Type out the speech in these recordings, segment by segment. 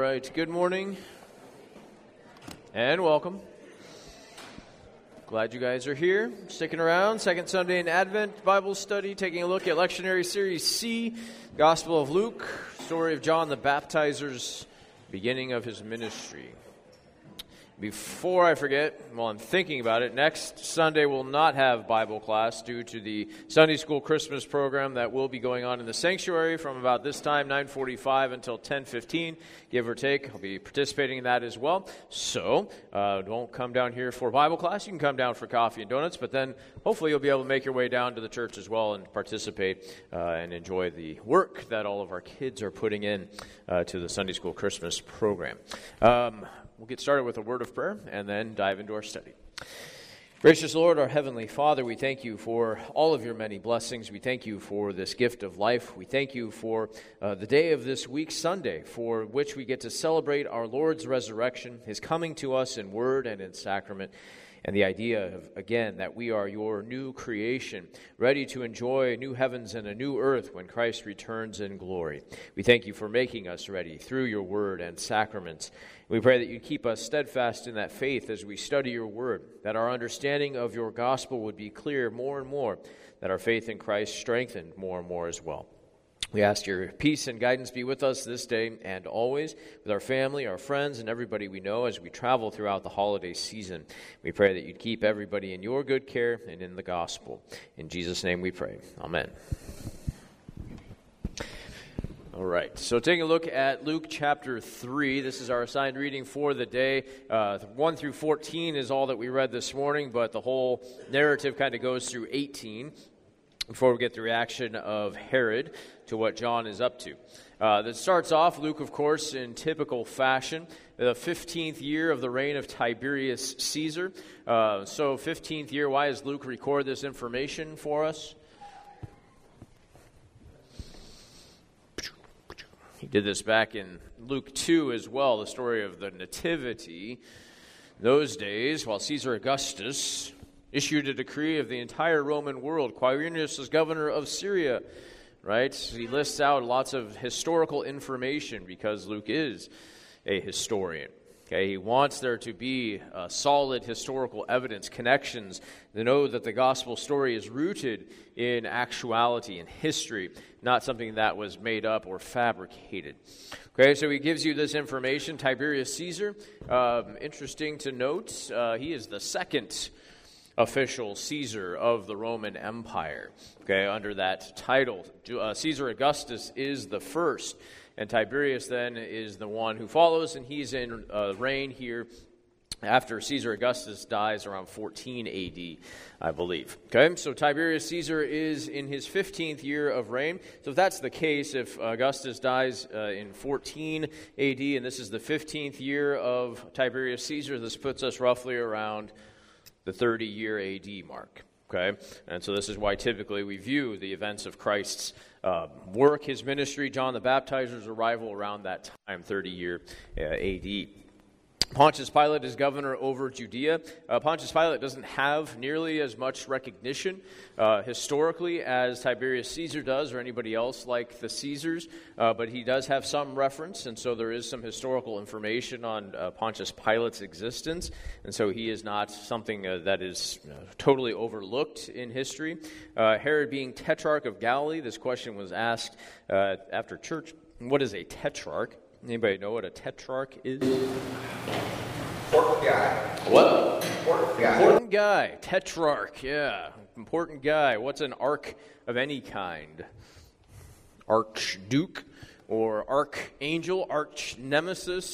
right, good morning and welcome. Glad you guys are here, sticking around. Second Sunday in Advent Bible study, taking a look at Lectionary Series C, Gospel of Luke, story of John the Baptizer's beginning of his ministry. Before I forget, while I'm thinking about it, next Sunday we'll not have Bible class due to the Sunday School Christmas program that will be going on in the sanctuary from about this time, 9:45 until 10:15, give or take. I'll be participating in that as well. So don't come down here for Bible class. You can come down for coffee and donuts, but then hopefully you'll be able to make your way down to the church as well and participate and enjoy the work that all of our kids are putting in to the Sunday School Christmas program. We'll get started with a word of prayer and then dive into our study. Gracious Lord, our Heavenly Father, we thank you for all of your many blessings. We thank you for this gift of life. We thank you for the day of this week, Sunday, for which we get to celebrate our Lord's resurrection, his coming to us in word and in sacrament, and the idea of, again, that we are your new creation, ready to enjoy new heavens and a new earth when Christ returns in glory. We thank you for making us ready through your word and sacraments. We pray that you keep us steadfast in that faith as we study your word, that our understanding of your gospel would be clear more and more, that our faith in Christ strengthened more and more as well. We ask your peace and guidance be with us this day and always, with our family, our friends, and everybody we know as we travel throughout the holiday season. We pray that you'd keep everybody in your good care and in the gospel. In Jesus' name we pray. Amen. All right, so taking a look at Luke chapter 3, this is our assigned reading for the day. 1 through 14 is all that we read this morning, but the whole narrative kind of goes through 18 before we get the reaction of Herod to what John is up to. That starts off, Luke, of course, in typical fashion, the 15th year of the reign of Tiberius Caesar. So 15th year, why does Luke record this information for us? He did this back in Luke 2 as well, the story of the Nativity. Those days, while Caesar Augustus issued a decree of the entire Roman world, Quirinius was governor of Syria, right? He lists out lots of historical information because Luke is a historian. Okay, he wants there to be solid historical evidence, connections, to know that the gospel story is rooted in actuality and history, not something that was made up or fabricated. Okay, so he gives you this information. Tiberius Caesar, interesting to note, he is the second official Caesar of the Roman Empire. Okay, under that title, Caesar Augustus is the first. And Tiberius then is the one who follows, and he's in reign here after Caesar Augustus dies around 14 AD, I believe. Okay, so Tiberius Caesar is in his 15th year of reign. So if that's the case, if Augustus dies in 14 AD, and this is the 15th year of Tiberius Caesar, this puts us roughly around the 30-year AD mark. Okay, and so this is why typically we view the events of Christ's work, his ministry, John the Baptizer's arrival around that time, 30-year AD. Pontius Pilate is governor over Judea. Pontius Pilate doesn't have nearly as much recognition historically as Tiberius Caesar does or anybody else like the Caesars, but he does have some reference, and so there is some historical information on Pontius Pilate's existence, and so he is not something that is totally overlooked in history. Herod being tetrarch of Galilee, this question was asked after church. What is a tetrarch? Anybody know what a tetrarch is? Important guy. What? Important guy. Important guy. Tetrarch, yeah. Important guy. What's an arch of any kind? Archduke or archangel, arch nemesis,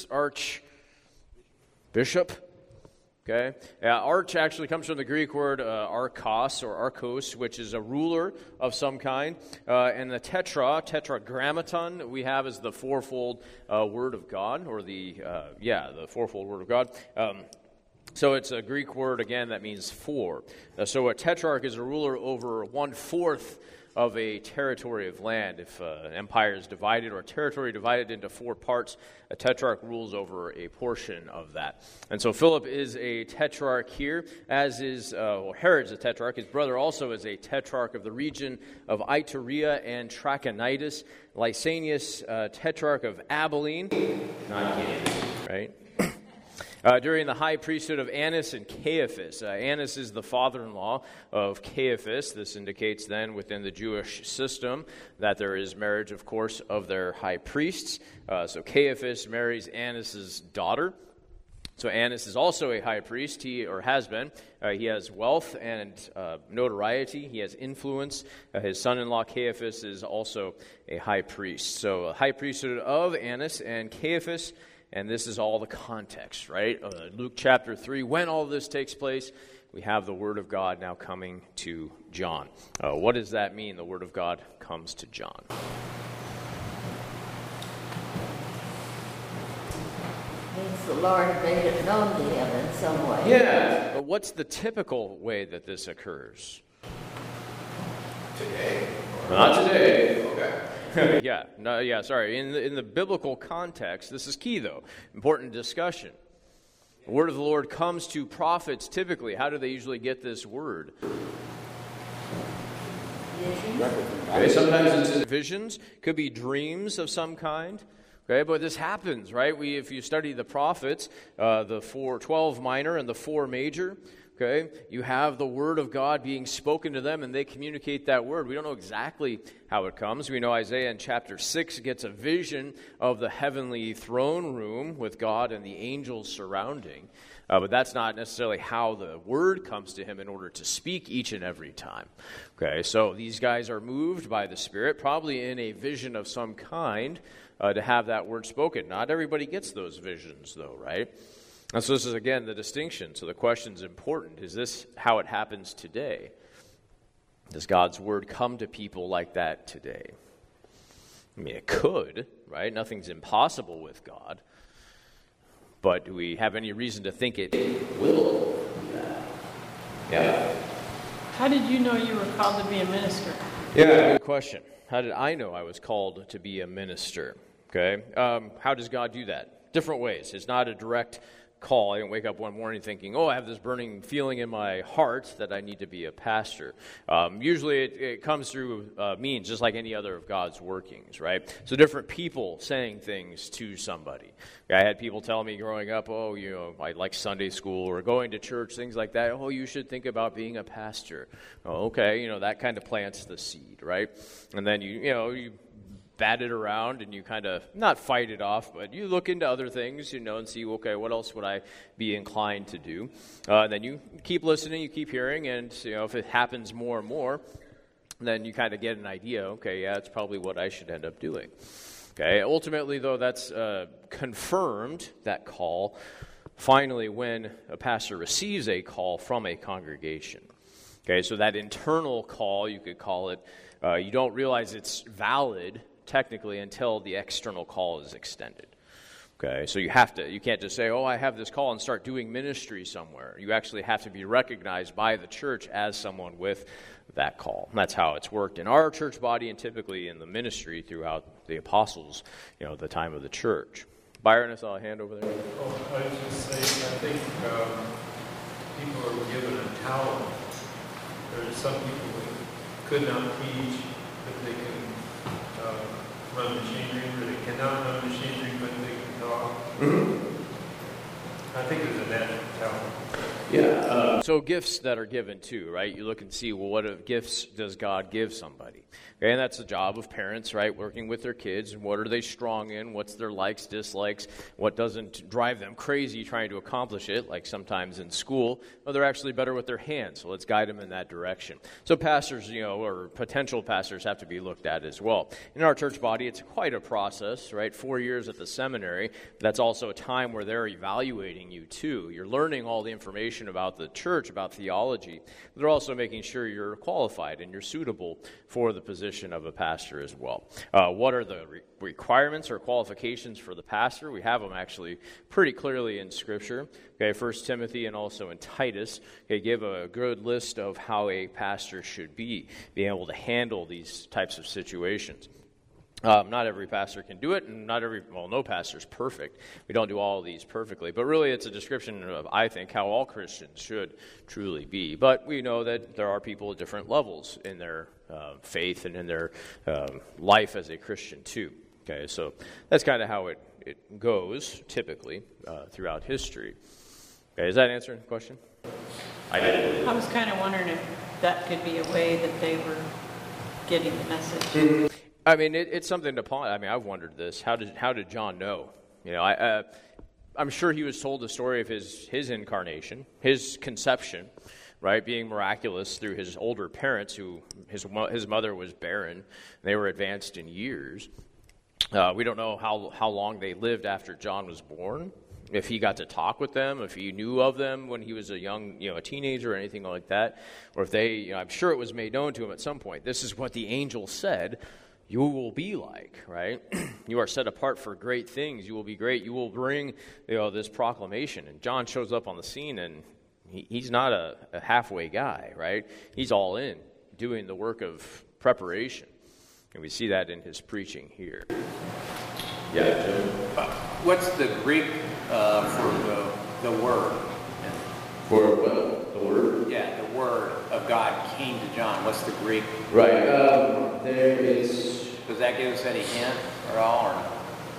archbishop. Okay, arch actually comes from the Greek word archos or archos, which is a ruler of some kind. And the tetragrammaton we have is the fourfold word of God, or the fourfold word of God. So it's a Greek word, again, that means four. So a tetrarch is a ruler over 1/4 of a territory of land. If an empire is divided or a territory divided into 4 parts, a tetrarch rules over a portion of that. And so Philip is a tetrarch here, as is Herod's a tetrarch. His brother also is a tetrarch of the region of Iturea and Trachonitis. Lysanias, tetrarch of Abilene, not Kansas, right? During the high priesthood of Annas and Caiaphas. Annas is the father-in-law of Caiaphas. This indicates then within the Jewish system that there is marriage, of course, of their high priests. So Caiaphas marries Annas' daughter. So Annas is also a high priest, he has been. He has wealth and notoriety. He has influence. His son-in-law Caiaphas is also a high priest. So a high priesthood of Annas and Caiaphas. And this is all the context, right? Luke chapter 3, when all this takes place, we have the Word of God now coming to John. What does that mean, the Word of God comes to John? Means the Lord made it known to him in some way. Yeah, but what's the typical way that this occurs? Today? Not today. Okay. Sorry. In the biblical context, this is key, though. Important discussion. The word of the Lord comes to prophets typically. How do they usually get this word? Visions. Okay, sometimes it's in visions. Could be dreams of some kind. Okay, but this happens, right? If you study the prophets, the 12 minor and the 4 major, okay, you have the word of God being spoken to them, and they communicate that word. We don't know exactly how it comes. We know Isaiah in chapter 6 gets a vision of the heavenly throne room with God and the angels surrounding. But that's not necessarily how the word comes to him in order to speak each and every time. Okay, so these guys are moved by the Spirit, probably in a vision of some kind, to have that word spoken. Not everybody gets those visions, though, right? And so this is, again, the distinction. So the question's important. Is this how it happens today? Does God's word come to people like that today? I mean, it could, right? Nothing's impossible with God. But do we have any reason to think it will do that? Yeah. How did you know you were called to be a minister? Yeah, good question. How did I know I was called to be a minister? Okay. How does God do that? Different ways. It's not a direct call. I didn't wake up one morning thinking, I have this burning feeling in my heart that I need to be a pastor. Usually it comes through means, just like any other of God's workings, right? So different people saying things to somebody. I had people tell me growing up, I like Sunday school or going to church, things like that. You should think about being a pastor. Okay, that kind of plants the seed, right? And then you bat it around and you kind of, not fight it off, but you look into other things, and see, okay, what else would I be inclined to do? And then you keep listening, you keep hearing, and, if it happens more and more, then you kind of get an idea, okay, yeah, it's probably what I should end up doing. Okay, ultimately, though, that's confirmed, that call, finally when a pastor receives a call from a congregation. Okay, so that internal call, you could call it, you don't realize it's valid technically until the external call is extended. Okay, so you can't just say, I have this call and start doing ministry somewhere. You actually have to be recognized by the church as someone with that call. And that's how it's worked in our church body and typically in the ministry throughout the apostles, the time of the church. Byron, I saw a hand over there. I was just saying, I think people are given a talent. There are some people that could not teach, but they can run machinery, or they cannot run machinery, but they can talk. I think there's a natural talent. Yeah. So gifts that are given too, right? You look and see, what gifts does God give somebody? Okay, and that's the job of parents, right? Working with their kids, and what are they strong in? What's their likes, dislikes? What doesn't drive them crazy trying to accomplish it? Like sometimes in school, they're actually better with their hands. So let's guide them in that direction. So pastors, or potential pastors have to be looked at as well. In our church body, it's quite a process, right? 4 years at the seminary. That's also a time where they're evaluating you too. You're learning all the information about the church, church, about theology. They're also making sure you're qualified and you're suitable for the position of a pastor as well. What are the requirements or qualifications for the pastor? We have them actually pretty clearly in Scripture. Okay, 1 Timothy and also in Titus, give a good list of how a pastor should be able to handle these types of situations. Not every pastor can do it, and no pastor's perfect. We don't do all of these perfectly. But really, it's a description of, I think, how all Christians should truly be. But we know that there are people at different levels in their faith and in their life as a Christian, too. Okay, so that's kind of how it goes, typically, throughout history. Okay, does that answer the question? I was kind of wondering if that could be a way that they were getting the message. I mean, it's something to ponder. I mean, I've wondered this. How did John know? You know, I'm sure he was told the story of his incarnation, his conception, right, being miraculous through his older parents, who his mother was barren. They were advanced in years. We don't know how long they lived after John was born. If he got to talk with them, if he knew of them when he was a teenager or anything like that, or if they, I'm sure it was made known to him at some point. This is what the angel said. You will be like, right? You are set apart for great things. You will be great. You will bring, this proclamation. And John shows up on the scene, and he's not a halfway guy, right? He's all in, doing the work of preparation. And we see that in his preaching here. Yeah, Jim? What's the Greek for the word? For what? The word? Yeah, the word of God came to John. What's the Greek? Right. There is... Does that give us any hint at all, or not?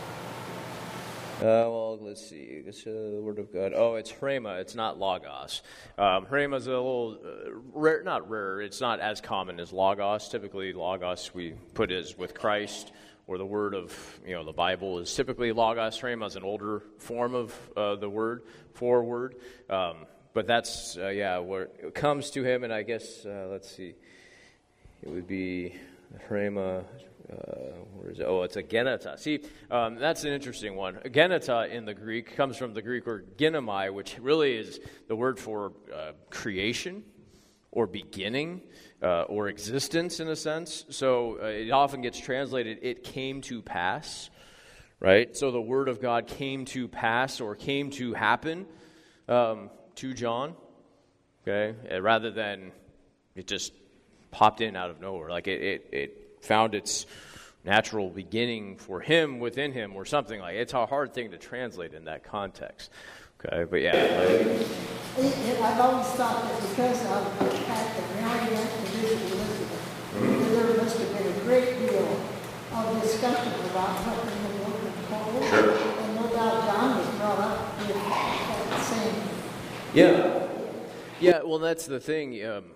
Well, let's see. It's the word of God. Oh, it's Rhema. It's not Logos. Rhema's a little rare, not rare. It's not as common as Logos. Typically, Logos we put as with Christ, or the word of, the Bible is typically Logos. Rhema is an older form of the word, for word. But that's, where it comes to him, and I guess, let's see. It would be Rhema. Where is it? Oh, it's a geneta. See, that's an interesting one. Geneta in the Greek comes from the Greek word genomai, which really is the word for creation or beginning or existence in a sense. So it often gets translated, it came to pass, right? So the word of God came to pass or came to happen to John, okay? Rather than it just popped in out of nowhere. Like it found its natural beginning for him, within him, or something like it. It's a hard thing to translate in that context. Okay, but yeah. I've always thought that because of the fact that Mary went to visit Elizabeth, there must have been a great deal of discussion about what they were looking for. Sure. And no doubt John was brought up with that same. Yeah. Yeah, well, that's the thing.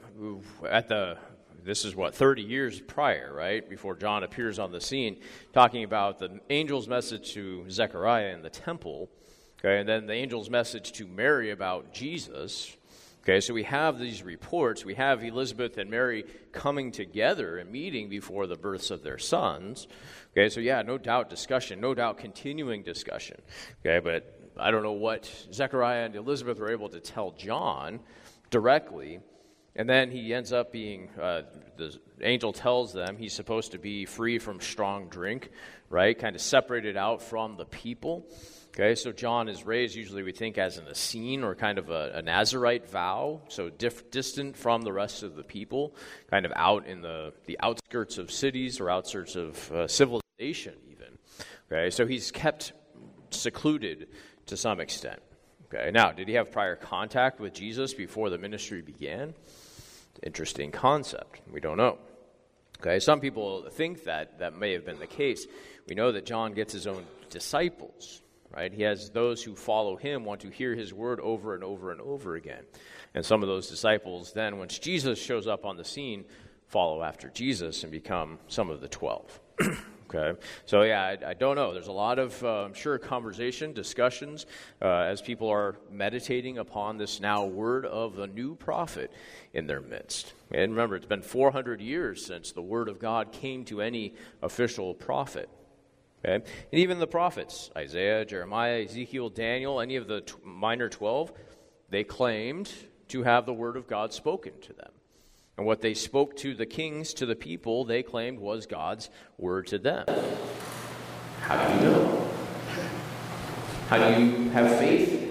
This is 30 years prior, right, before John appears on the scene, talking about the angel's message to Zechariah in the temple, okay, and then the angel's message to Mary about Jesus. Okay, so we have these reports. We have Elizabeth and Mary coming together and meeting before the births of their sons. Okay, so yeah, no doubt discussion, no doubt continuing discussion. Okay, but I don't know what Zechariah and Elizabeth were able to tell John directly. And then he ends up being, the angel tells them he's supposed to be free from strong drink, right? Kind of separated out from the people. Okay, so John is raised, usually we think, as an Essene or kind of a Nazirite vow, so distant from the rest of the people, kind of out in the outskirts of cities or outskirts of civilization even. Okay, so he's kept secluded to some extent. Okay, now, did he have prior contact with Jesus before the ministry began? Interesting concept. We don't know. Okay, some people think that may have been the case. We know that John gets his own disciples, right? He has those who follow him, want to hear his word over and over and over again. And some of those disciples then, once Jesus shows up on the scene, follow after Jesus and become some of the 12. Okay, so yeah, I don't know. There's a lot of, I'm sure, conversation, discussions, as people are meditating upon this now word of the new prophet in their midst. And remember, it's been 400 years since the word of God came to any official prophet. Okay, and even the prophets, Isaiah, Jeremiah, Ezekiel, Daniel, any of the minor 12, they claimed to have the word of God spoken to them. And what they spoke to the kings, to the people, they claimed was God's word to them. How do you know? How do you have faith?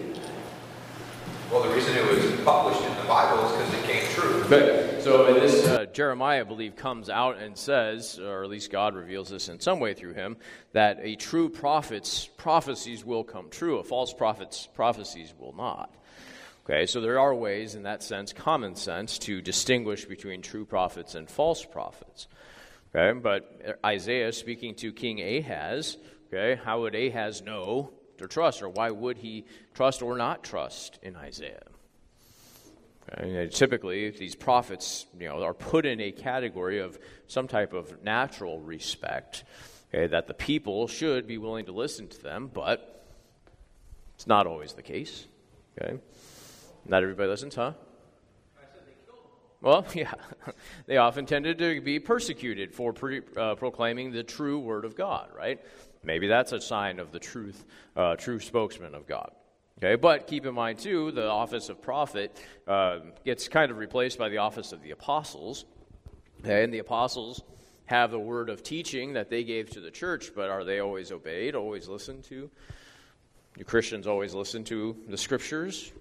Well, the reason it was published in the Bible is because it came true. Good. So in this, Jeremiah, I believe, comes out and says, or at least God reveals this in some way through him, that a true prophet's prophecies will come true. A false prophet's prophecies will not. Okay, so there are ways, in that sense, common sense, to distinguish between true prophets and false prophets. Okay, but Isaiah speaking to King Ahaz, okay, how would Ahaz know to trust, or why would he trust or not trust in Isaiah? Okay, typically, these prophets, are put in a category of some type of natural respect, okay, that the people should be willing to listen to them, but it's not always the case. Okay, not everybody listens, huh? Well, yeah, they often tended to be persecuted for proclaiming the true word of God, right? Maybe that's a sign of the true spokesman of God. Okay, but keep in mind, too, the office of prophet gets kind of replaced by the office of the apostles. Okay, and the apostles have the word of teaching that they gave to the church, but are they always obeyed, always listened to? Do Christians always listen to the scriptures?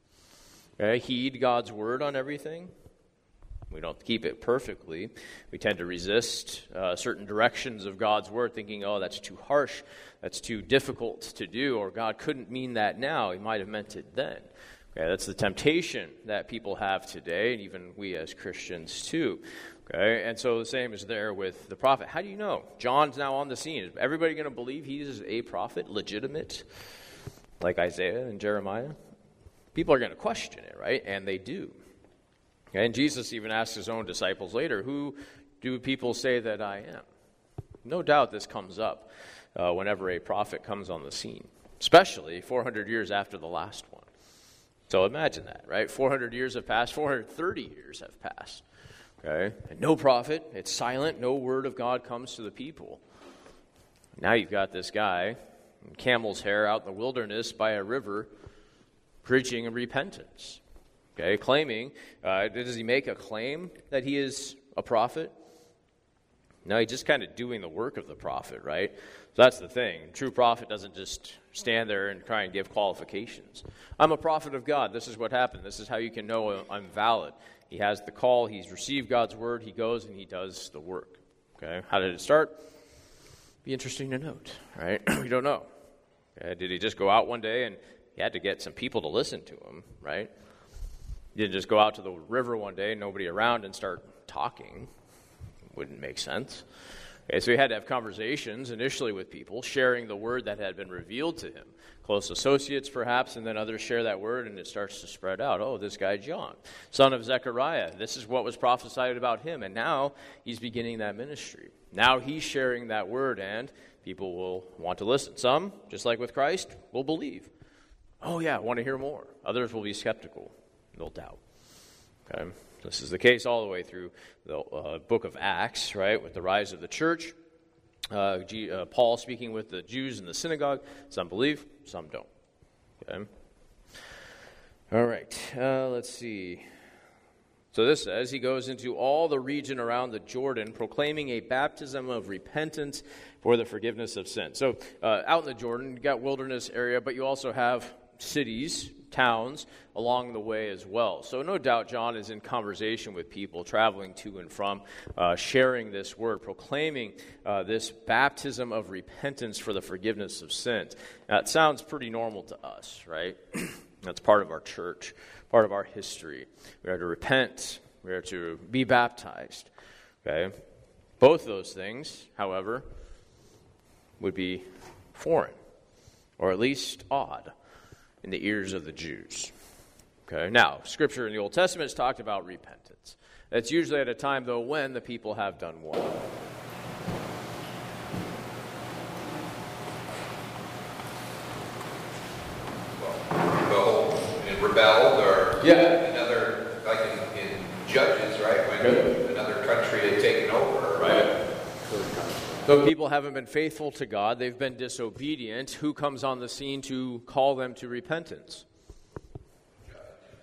Okay, heed God's word on everything? We don't keep it perfectly. We tend to resist certain directions of God's word, thinking, oh, that's too harsh, that's too difficult to do, or God couldn't mean that now, he might have meant it then. Okay, that's the temptation that people have today, and even we as Christians too. Okay, and so the same is there with the prophet. How do you know? John's now on the scene. Is everybody going to believe he's a prophet, legitimate, like Isaiah and Jeremiah? People are going to question it, right? And they do. And Jesus even asked his own disciples later, who do people say that I am? No doubt this comes up whenever a prophet comes on the scene, especially 400 years after the last one. So imagine that, right? 400 years have passed, 430 years have passed. Okay? And no prophet, it's silent, no word of God comes to the people. Now you've got this guy in camel's hair out in the wilderness by a river preaching repentance. Okay, claiming, does he make a claim that he is a prophet? No, he's just kind of doing the work of the prophet, right? So that's the thing. A true prophet doesn't just stand there and try and give qualifications. I'm a prophet of God. This is what happened. This is how you can know I'm valid. He has the call. He's received God's word. He goes and he does the work. Okay, how did it start? Be interesting to note, right? We don't know. Okay, did he just go out one day and he had to get some people to listen to him, right? He didn't just go out to the river one day, nobody around, and start talking. Wouldn't make sense. Okay, so he had to have conversations initially with people, sharing the word that had been revealed to him. Close associates, perhaps, and then others share that word, and it starts to spread out. Oh, this guy John, son of Zechariah, this is what was prophesied about him, and now he's beginning that ministry. Now he's sharing that word, and people will want to listen. Some, just like with Christ, will believe. Oh, yeah, I want to hear more. Others will be skeptical. They'll doubt. Okay, this is the case all the way through the book of Acts, right, with the rise of the church. Paul speaking with the Jews in the synagogue. Some believe, some don't. Okay. All right, let's see. So this says, he goes into all the region around the Jordan, proclaiming a baptism of repentance for the forgiveness of sin. So out in the Jordan, you got wilderness area, but you also have cities, towns along the way as well. So no doubt John is in conversation with people traveling to and from, sharing this word, proclaiming this baptism of repentance for the forgiveness of sins. Now, it sounds pretty normal to us, right? That's part of our church, part of our history. We are to repent. We are to be baptized. Okay? Both those things, however, would be foreign, or at least odd, in the ears of the Jews. Okay, now, Scripture in the Old Testament has talked about repentance. That's usually at a time, though, when the people have done what? Well, rebelled, or another, like in Judges, right? When another country had taken over, right? So people haven't been faithful to God, they've been disobedient. Who comes on the scene to call them to repentance?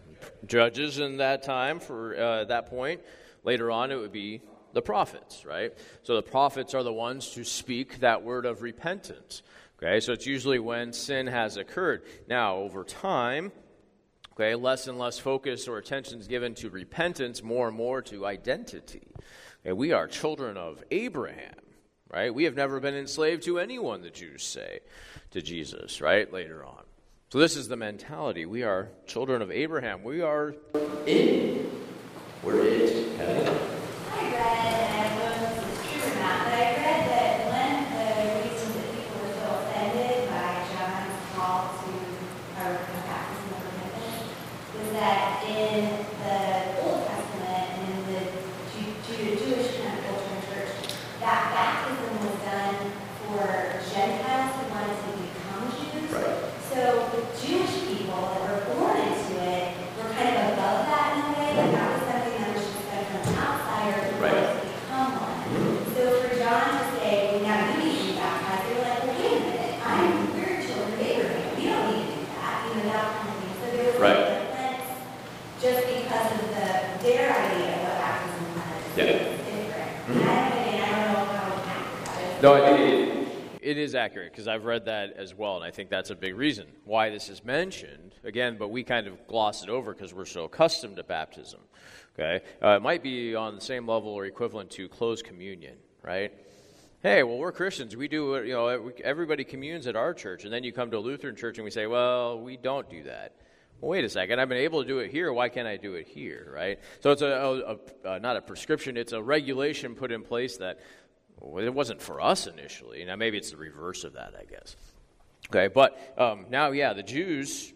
judges in that time for that point. Later on, it would be the prophets, right? So the prophets are the ones to speak that word of repentance. Okay, so it's usually when sin has occurred. Now, over time, okay, less and less focus or attention is given to repentance, more and more to identity. Okay, we are children of Abraham, right? We have never been enslaved to anyone, the Jews say to Jesus, right, later on. So this is the mentality. We are children of Abraham. We are in. We're it. I read, and I don't know if this is true or not, but I read that one of the reasons that people were so offended by John's call to our baptism of repentance was that in the Old Testament and in the Jewish kind of culture and church, that baptism was done for Gentiles who wanted to become Jews. Right. So the Jewish people that were born into it were kind of above that in a way, like that was something that was just done from an outsider who wanted to become one. So for John to say, now you need to be baptized, they were like, well, wait a minute, we're children of Abraham, we don't need to do that, that kind of thing. So there was like an offense just because of their idea of what baptism was. It's different. And I don't know how accurate that is. No, it is accurate because I've read that as well, and I think that's a big reason why this is mentioned. Again, but we kind of gloss it over because we're so accustomed to baptism. Okay, it might be on the same level or equivalent to closed communion, right? Hey, well, we're Christians. We do, everybody communes at our church, and then you come to a Lutheran church and we say, well, we don't do that. Well, wait a second. I've been able to do it here. Why can't I do it here, right? So it's not a prescription. It's a regulation put in place that it wasn't for us initially. Now, maybe it's the reverse of that, I guess. Okay, but now, the Jews,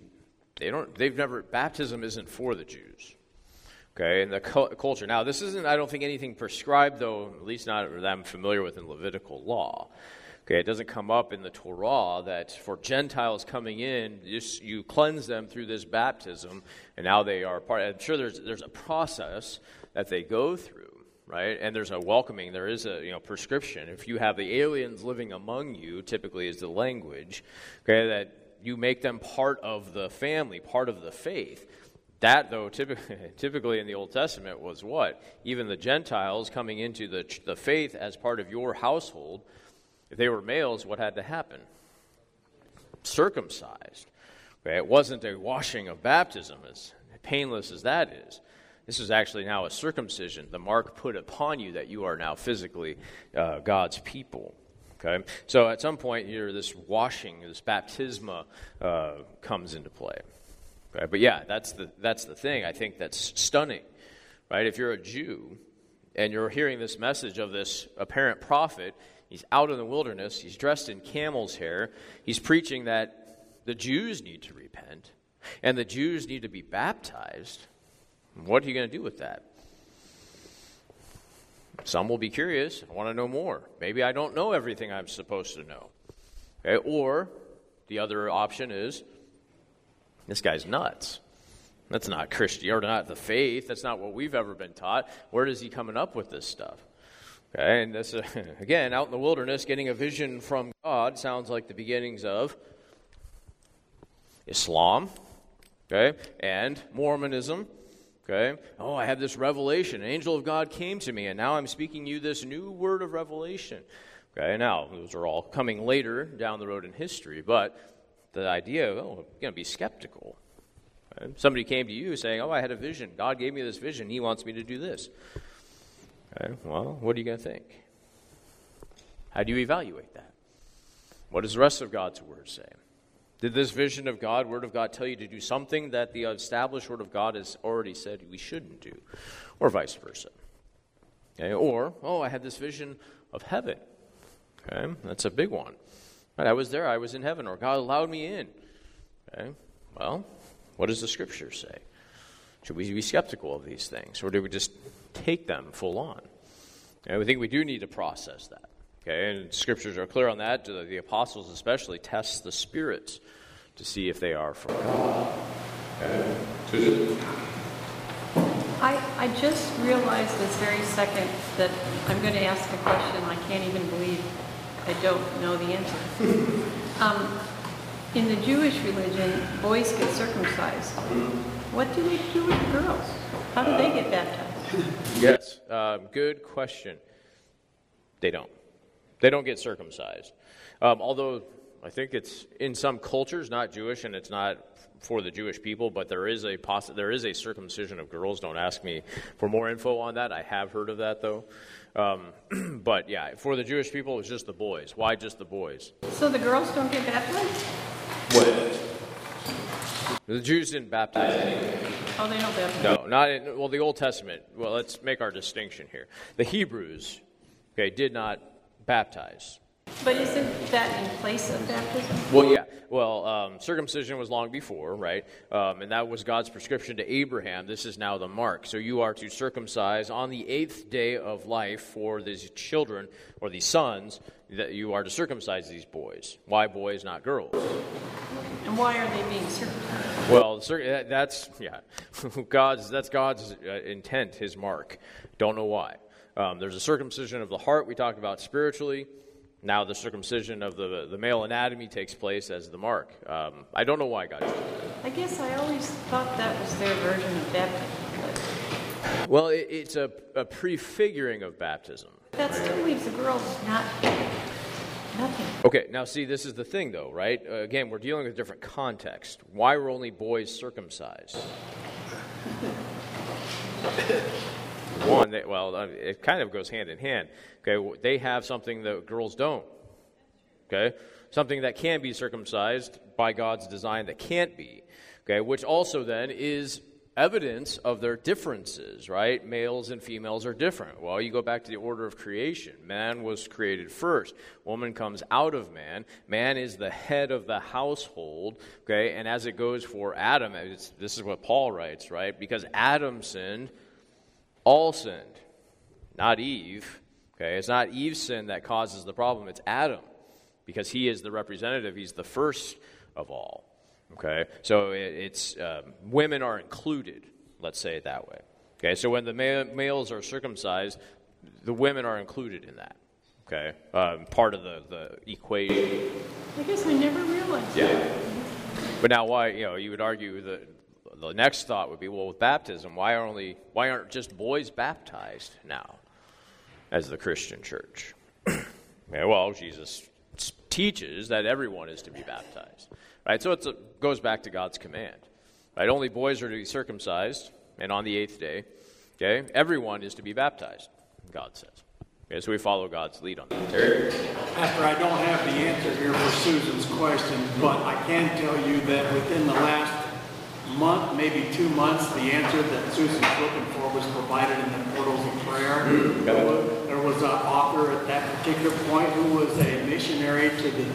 baptism isn't for the Jews. Okay, and the culture. Now, this isn't, I don't think, anything prescribed, though, at least not that I'm familiar with in Levitical law. Okay, it doesn't come up in the Torah that for Gentiles coming in, you cleanse them through this baptism, and now they are part. I'm sure there's a process that they go through. Right, and there's a welcoming. There is a prescription. If you have the aliens living among you, typically is the language, okay, that you make them part of the family, part of the faith. That, though, typically in the Old Testament was what? Even the Gentiles coming into the faith as part of your household, if they were males, what had to happen? Circumcised. Okay, it wasn't a washing of baptism, as painless as that is. This is actually now a circumcision, the mark put upon you that you are now physically God's people. Okay, so at some point here, this washing, this baptisma, comes into play. Okay, but that's the thing. I think that's stunning, right? If you're a Jew and you're hearing this message of this apparent prophet, he's out in the wilderness, he's dressed in camel's hair, he's preaching that the Jews need to repent and the Jews need to be baptized. What are you going to do with that? Some will be curious. I want to know more. Maybe I don't know everything I'm supposed to know. Okay? Or the other option is, this guy's nuts. That's not Christian, or not the faith. That's not what we've ever been taught. Where is he coming up with this stuff? Okay, and this, again, out in the wilderness, getting a vision from God sounds like the beginnings of Islam, okay, and Mormonism. Okay. Oh, I have this revelation. An angel of God came to me, and now I'm speaking you this new word of revelation. Okay. Now, those are all coming later down the road in history, but the idea of, you're going to be skeptical. Okay? Somebody came to you saying, I had a vision. God gave me this vision. He wants me to do this. Okay. Well, what are you going to think? How do you evaluate that? What does the rest of God's word say? Did this vision of God, Word of God, tell you to do something that the established Word of God has already said we shouldn't do? Or vice versa. Okay? Or, I had this vision of heaven. Okay? That's a big one. Right? I was there, I was in heaven, or God allowed me in. Okay? Well, what does the Scripture say? Should we be skeptical of these things, or do we just take them full on? Okay? We think we do need to process that. Okay, and scriptures are clear on that. The apostles especially test the spirits to see if they are from God. Okay. Susan? I just realized this very second that I'm going to ask a question I can't even believe I don't know the answer. In the Jewish religion, boys get circumcised. What do they do with girls? How do they get baptized? Yes, good question. They don't. They don't get circumcised. Although I think it's in some cultures not Jewish, and it's not for the Jewish people, but there is a circumcision of girls. Don't ask me for more info on that. I have heard of that though. But yeah, for the Jewish people, it's just the boys. Why just the boys? So the girls don't get baptized? What? The Jews didn't baptize anything. Oh, they don't baptize? No, not in, well, the Old Testament. Well, let's make our distinction here. The Hebrews, did not baptize. But isn't that in place of baptism? Well, yeah. Well, circumcision was long before, right? And that was God's prescription to Abraham. This is now the mark. So you are to circumcise on the 8th day of life for these children, or these sons, that you are to circumcise these boys. Why boys, not girls? And why are they being circumcised? Well, that's God's intent, his mark. Don't know why. There's a circumcision of the heart we talked about spiritually. Now the circumcision of the male anatomy takes place as the mark. I don't know why God did that. I guess I always thought that was their version of baptism. Well, it's a prefiguring of baptism. That still leaves the girls nothing. Okay, now see, this is the thing though, right? Again, we're dealing with a different context. Why were only boys circumcised? One, it kind of goes hand in hand. Okay, they have something that girls don't. Okay, something that can be circumcised by God's design that can't be. Okay, which also then is evidence of their differences, right? Males and females are different. Well, you go back to the order of creation. Man was created first. Woman comes out of man. Man is the head of the household, okay? And as it goes for Adam, this is what Paul writes, right? Because Adam sinned, all sinned, not Eve. Okay, it's not Eve's sin that causes the problem, it's Adam, because he is the representative, he's the first of all. Okay, so it's women are included, let's say it that way. Okay, so when the males are circumcised, the women are included in that. Okay, part of the equation. I guess I never realized Yeah. that. But now why, you would argue that the next thought would be, well, with baptism, why aren't just boys baptized now as the Christian church? Yeah, well, Jesus teaches that everyone is to be baptized, right? So it goes back to God's command, right? Only boys are to be circumcised, and on the 8th day, okay, everyone is to be baptized, God says. Okay, so we follow God's lead on that. Terry? Pastor, I don't have the answer here for Susan's question, but I can tell you that within the last month, maybe 2 months, the answer that Susan's looking for was provided in the portals of prayer. There was an author at that particular point who was a missionary to the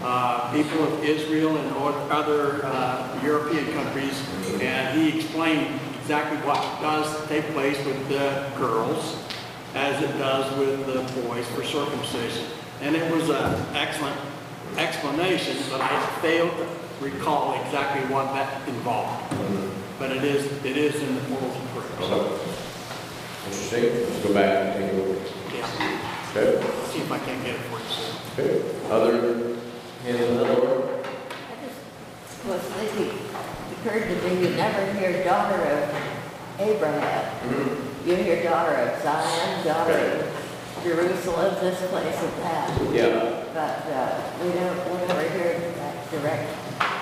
people of Israel and other European countries, and he explained exactly what does take place with the girls as it does with the boys for circumcision. And it was an excellent explanation, but I failed to recall exactly what that involved. But it is in the portals of prayer. Interesting. Let's go back and take a look. Yeah. Okay. See if I can get it for you. Okay. Other hands on the door? I just was thinking, it occurred to me, you never hear daughter of Abraham. Mm-hmm. You hear daughter of Zion, daughter of Jerusalem, this place and that. Yeah. But we never hear that direct.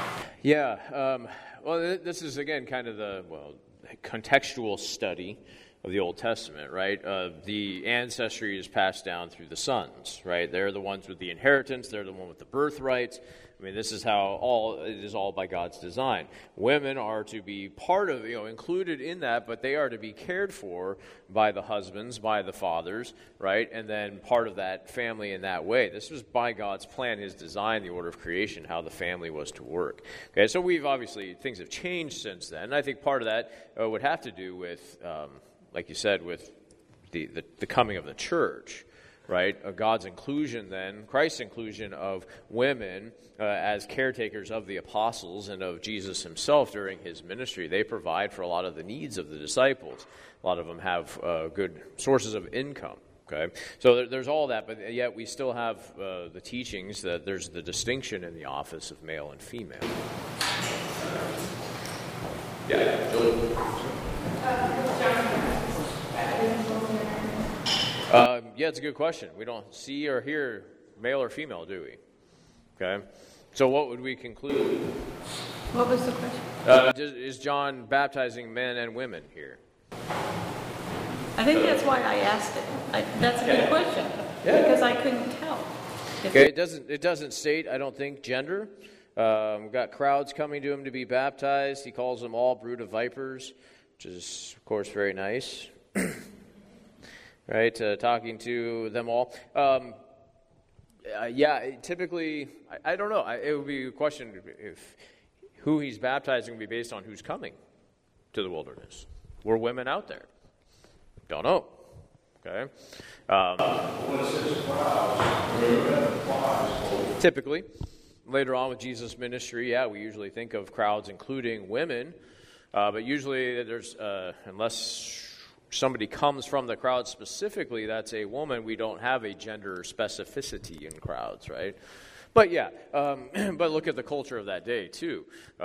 Yeah. Well, this is, again, kind of the contextual study of the Old Testament, right? The ancestry is passed down through the sons, right? They're the ones with the inheritance. They're the one with the birthrights. I mean, this is how it is all by God's design. Women are to be part of, included in that, but they are to be cared for by the husbands, by the fathers, right? And then part of that family in that way. This was by God's plan, his design, the order of creation, how the family was to work. Okay, so things have changed since then. And I think part of that would have to do with, like you said, with the coming of the church. Right, God's inclusion then, Christ's inclusion of women as caretakers of the apostles and of Jesus himself during his ministry. They provide for a lot of the needs of the disciples. A lot of them have good sources of income, Okay, so there's all that, but yet we still have the teachings that there's the distinction in the office of male and female. Yeah, Julie. Yeah, it's a good question. We don't see or hear male or female, do we? Okay, so what would we conclude? What was the question? Is John baptizing men and women here? I think that's why I asked it. That's a good question, because I couldn't tell. Okay, it doesn't state, I don't think, gender. We've got crowds coming to him to be baptized. He calls them all brood of vipers, which is, of course, very nice. Right, talking to them all. Typically, I don't know. It would be a question if who he's baptizing would be based on who's coming to the wilderness. Were women out there? Don't know. Okay. Typically, later on with Jesus' ministry, we usually think of crowds including women, but usually there's, unless somebody comes from the crowd specifically, that's a woman, we don't have a gender specificity in crowds, right? But but look at the culture of that day too.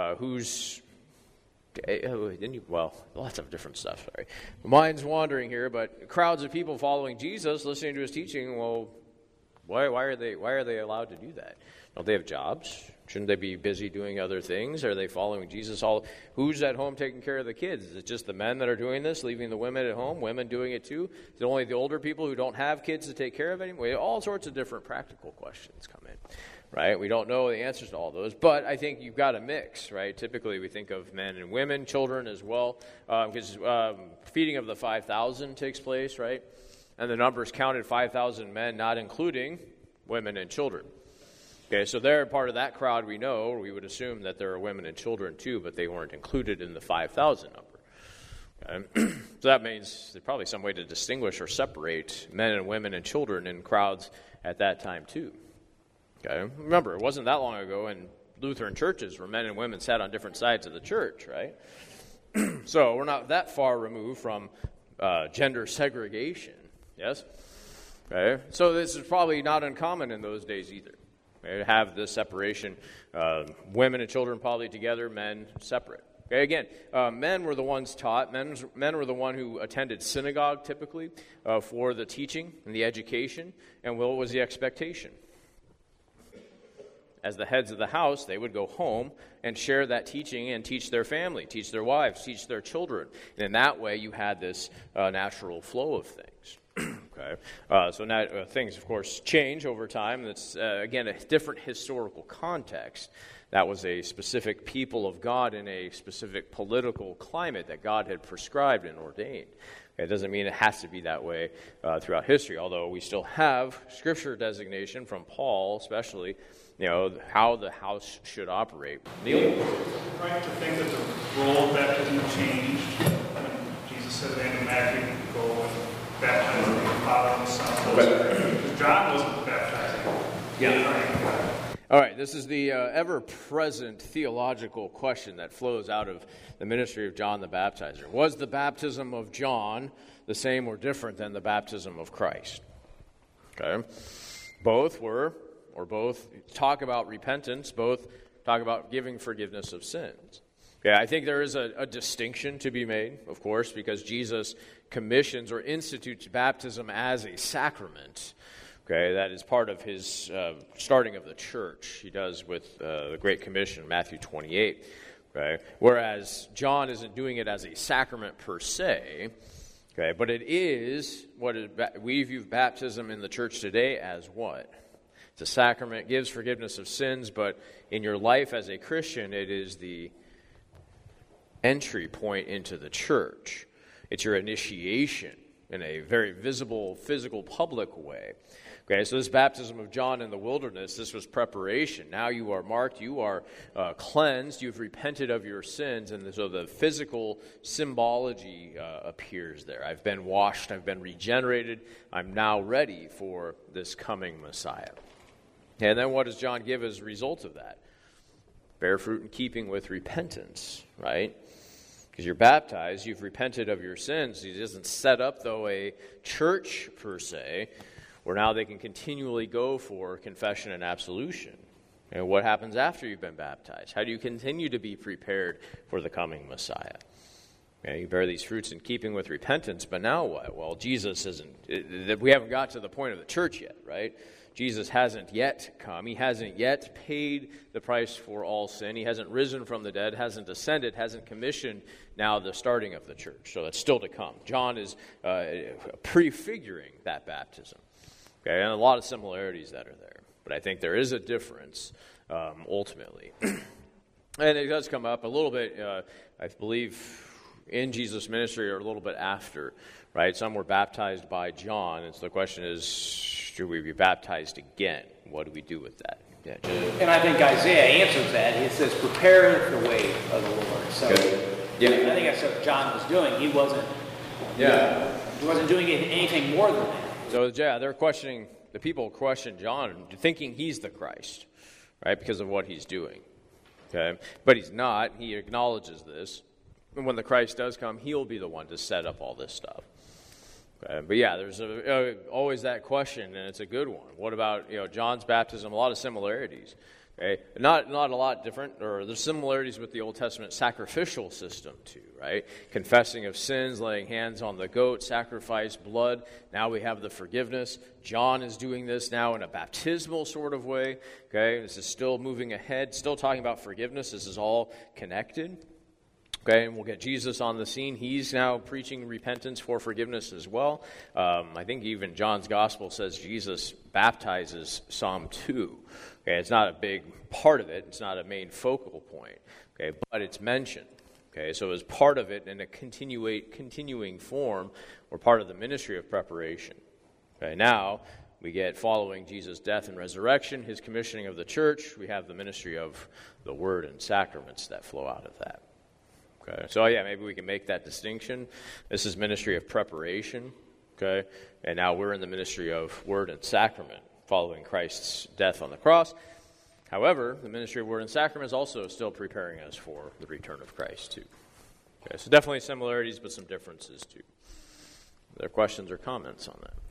Lots of different stuff. Sorry, mine's wandering here, but crowds of people following Jesus, listening to his teaching. Well, why are they allowed to do that? Don't they have jobs? Shouldn't they be busy doing other things? Are they following Jesus? Who's at home taking care of the kids? Is it just the men that are doing this, leaving the women at home? Women doing it too? Is it only the older people who don't have kids to take care of anymore? All sorts of different practical questions come in. Right? We don't know the answers to all those, but I think you've got a mix, right? Typically we think of men and women, children as well, because feeding of the 5,000 takes place, right? And the numbers counted 5,000 men, not including women and children. Okay, so they're part of that crowd we know. We would assume that there are women and children too, but they weren't included in the 5,000 number. Okay? So that means there's probably some way to distinguish or separate men and women and children in crowds at that time too. Okay. Remember, it wasn't that long ago in Lutheran churches where men and women sat on different sides of the church, right? So we're not that far removed from gender segregation, yes? Okay. So this is probably not uncommon in those days either. Okay, to have this separation, women and children probably together, men separate. Okay, again, men were the ones taught. Men were the one who attended synagogue typically for the teaching and the education. And what was the expectation? As the heads of the house, they would go home and share that teaching and teach their family, teach their wives, teach their children. And in that way, you had this natural flow of things. Okay, so now things, of course, change over time. That's, again, a different historical context. That was a specific people of God in a specific political climate that God had prescribed and ordained. It doesn't mean it has to be that way throughout history, although we still have Scripture designation from Paul, especially, how the house should operate. Neil? Right to think that the role of baptism changed when Jesus said at the end of Matthew, go and baptize in the Father and the Son. Because John wasn't baptizing. Yeah. All right, this is the ever-present theological question that flows out of the ministry of John the Baptizer. Was the baptism of John the same or different than the baptism of Christ? Okay. Both talk about repentance, both talk about giving forgiveness of sins. Yeah, I think there is a distinction to be made, of course, because Jesus commissions or institutes baptism as a sacrament. Okay, that is part of his starting of the church. He does with the Great Commission, Matthew 28. Okay, whereas John isn't doing it as a sacrament per se. Okay, but it is we view baptism in the church today as what? It's a sacrament, gives forgiveness of sins, but in your life as a Christian, it is the entry point into the church. It's your initiation in a very visible, physical, public way. Okay, so this baptism of John in the wilderness, this was preparation. Now you are marked, you are cleansed, you've repented of your sins, and so the physical symbology appears there. I've been washed, I've been regenerated, I'm now ready for this coming Messiah. And then what does John give as a result of that? Bear fruit in keeping with repentance, right? Because you're baptized, you've repented of your sins. He doesn't set up, though, a church per se, where now they can continually go for confession and absolution. And what happens after you've been baptized? How do you continue to be prepared for the coming Messiah? You bear these fruits in keeping with repentance, but now what? Well, Jesus isn't. We haven't got to the point of the church yet, right? Jesus hasn't yet come. He hasn't yet paid the price for all sin. He hasn't risen from the dead, hasn't ascended, hasn't commissioned now the starting of the church. So that's still to come. John is prefiguring that baptism. Okay, and a lot of similarities that are there. But I think there is a difference ultimately. And it does come up a little bit, I believe, in Jesus' ministry or a little bit after, right? Some were baptized by John, and so the question is, should we be baptized again? What do we do with that? Yeah, and I think Isaiah answers that. He says, prepare the way of the Lord. So yeah. I think that's what John was doing. He wasn't doing anything more than that. So yeah, they're questioning, the people question John, thinking he's the Christ, right, because of what he's doing. Okay, but he's not. He acknowledges this. And when the Christ does come, he'll be the one to set up all this stuff. Okay? But yeah, there's always that question, and it's a good one. What about John's baptism? A lot of similarities. Okay, not a lot different, or there's similarities with the Old Testament sacrificial system too, right? Confessing of sins, laying hands on the goat, sacrifice, blood. Now we have the forgiveness. John is doing this now in a baptismal sort of way. Okay, this is still moving ahead, still talking about forgiveness. This is all connected. Okay, and we'll get Jesus on the scene. He's now preaching repentance for forgiveness as well. I think even John's gospel says Jesus baptizes Psalm 2. Okay, it's not a big part of it. It's not a main focal point. Okay, but it's mentioned. Okay, so as part of it in a continuing form, we're part of the ministry of preparation. Okay, now we get following Jesus' death and resurrection, his commissioning of the church. We have the ministry of the word and sacraments that flow out of that. Okay, so yeah, maybe we can make that distinction. This is ministry of preparation, okay, and now we're in the ministry of word and sacrament, following Christ's death on the cross. However, the ministry of word and sacrament is also still preparing us for the return of Christ too. Okay, so definitely similarities, but some differences too. Are there questions or comments on that?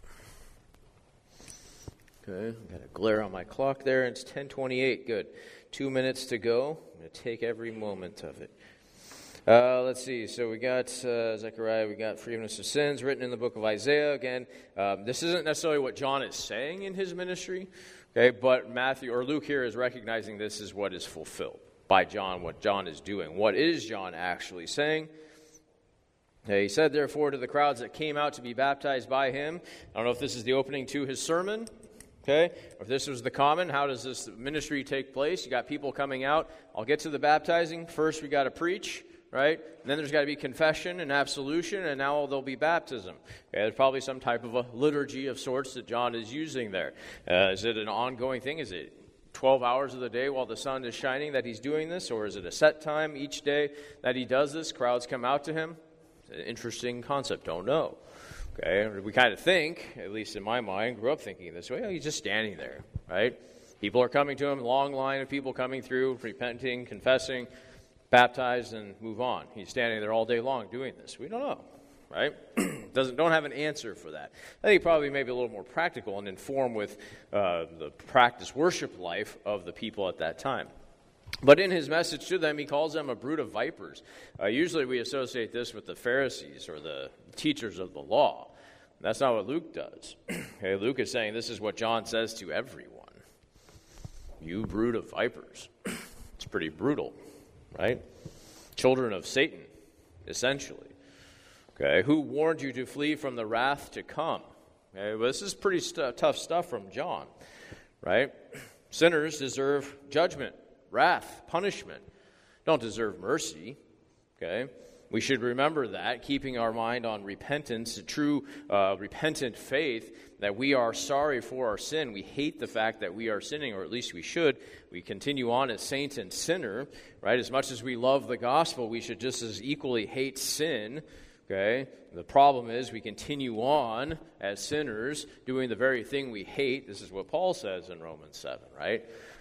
Okay, I've got a glare on my clock there. It's 10:28. Good. 2 minutes to go. I'm going to take every moment of it. Let's see. So we got Zechariah. We got forgiveness of sins written in the book of Isaiah. Again, this isn't necessarily what John is saying in his ministry, okay? But Matthew or Luke here is recognizing this is what is fulfilled by John, what John is doing. What is John actually saying? He said, therefore, to the crowds that came out to be baptized by him. I don't know if this is the opening to his sermon. Okay, or if this was the common, how does this ministry take place? You got people coming out. I'll get to the baptizing. First, we got to preach. Right? And then there's got to be confession and absolution, and now there'll be baptism. Okay, there's probably some type of a liturgy of sorts that John is using there. Is it an ongoing thing? Is it 12 hours of the day while the sun is shining that he's doing this? Or is it a set time each day that he does this? Crowds come out to him? It's an interesting concept. Don't know. Okay, we kind of think, at least in my mind, grew up thinking this way, he's just standing there, right? People are coming to him, long line of people coming through, repenting, confessing, baptized, and move on. He's standing there all day long doing this. We don't know, right? Don't have an answer for that. I think probably maybe a little more practical and informed with the practice worship life of the people at that time. But in his message to them, he calls them a brood of vipers. Usually we associate this with the Pharisees or the teachers of the law. That's not what Luke does. Okay, Luke is saying this is what John says to everyone. You brood of vipers. It's pretty brutal. Right? Children of Satan, essentially. Okay, who warned you to flee from the wrath to come? Okay, well, this is pretty tough stuff from John, right? Sinners deserve judgment, wrath, punishment. Don't deserve mercy. Okay, we should remember that, keeping our mind on repentance, true repentant faith, that we are sorry for our sin. We hate the fact that we are sinning, or at least we should. We continue on as saint and sinner, right? As much as we love the gospel, we should just as equally hate sin, okay? The problem is we continue on as sinners doing the very thing we hate. This is what Paul says in Romans 7, right?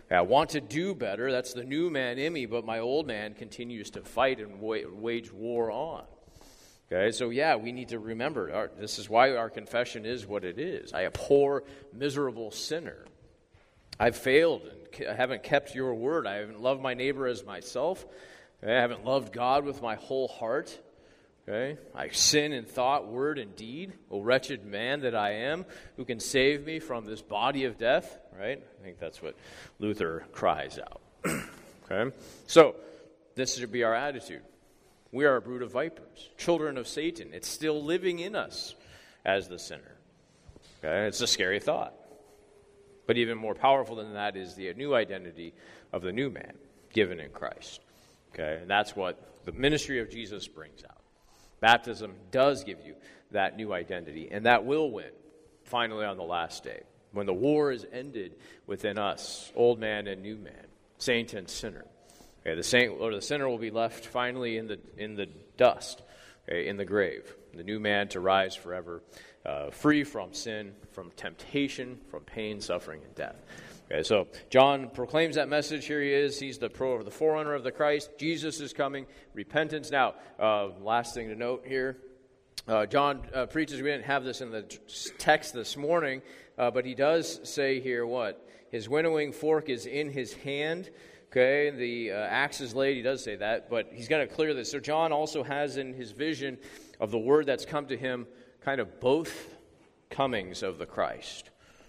I want to do better. That's the new man in me, but my old man continues to fight and wage war on. Okay, so we need to remember, this is why our confession is what it is. I abhor miserable sinner. I've failed and haven't kept your word. I haven't loved my neighbor as myself. Okay? I haven't loved God with my whole heart. Okay? I sin in thought, word, and deed. O wretched man that I am, who can save me from this body of death? Right? I think that's what Luther cries out. Okay? So, this should be our attitude. We are a brood of vipers, children of Satan. It's still living in us as the sinner. Okay? It's a scary thought. But even more powerful than that is the new identity of the new man given in Christ. Okay? And that's what the ministry of Jesus brings out. Baptism does give you that new identity, and that will win finally on the last day, when the war is ended within us, old man and new man, saint and sinner. Okay, the saint or the sinner will be left finally in the dust, okay, in the grave. The new man to rise forever, free from sin, from temptation, from pain, suffering, and death. Okay, so John proclaims that message. Here he is. He's the forerunner of the Christ. Jesus is coming. Repentance. Now, last thing to note here. John preaches, we didn't have this in the text this morning, but he does say here what? His winnowing fork is in his hand. Okay, the axe is laid. He does say that, but he's going to clear this. So John also has in his vision of the word that's come to him kind of both comings of the Christ.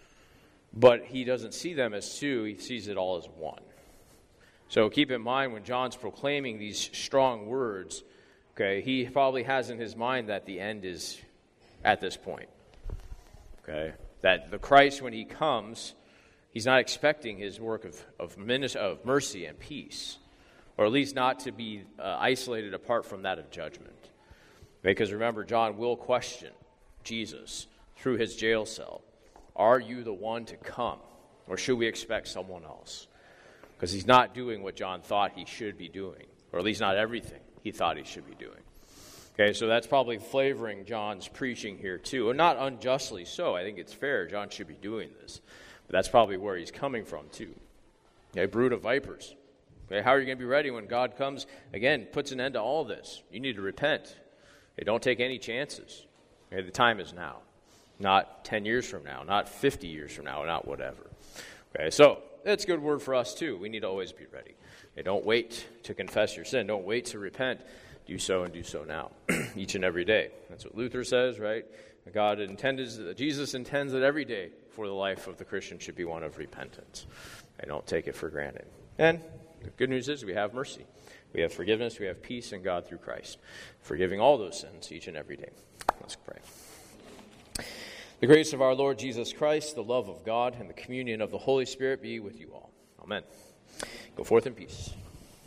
But he doesn't see them as two, he sees it all as one. So keep in mind when John's proclaiming these strong words, okay, he probably has in his mind that the end is at this point. Okay, that the Christ, when he comes, he's not expecting his work of mercy and peace, or at least not to be isolated apart from that of judgment. Because remember, John will question Jesus through his jail cell. Are you the one to come, or should we expect someone else? Because he's not doing what John thought he should be doing, or at least not everything he thought he should be doing. Okay, so that's probably flavoring John's preaching here too, and not unjustly so. I think it's fair. John should be doing this. But that's probably where he's coming from too. Okay, brood of vipers. Okay, how are you going to be ready when God comes, again, puts an end to all this? You need to repent. Okay, don't take any chances. Okay, the time is now. Not 10 years from now, not 50 years from now, not whatever. Okay, so that's a good word for us too. We need to always be ready. Okay, don't wait to confess your sin. Don't wait to repent. Do so and do so now, each and every day. That's what Luther says, right? Jesus intends that every day for the life of the Christian should be one of repentance. I don't take it for granted. And the good news is we have mercy. We have forgiveness. We have peace in God through Christ, forgiving all those sins each and every day. Let's pray. The grace of our Lord Jesus Christ, the love of God, and the communion of the Holy Spirit be with you all. Amen. Go forth in peace.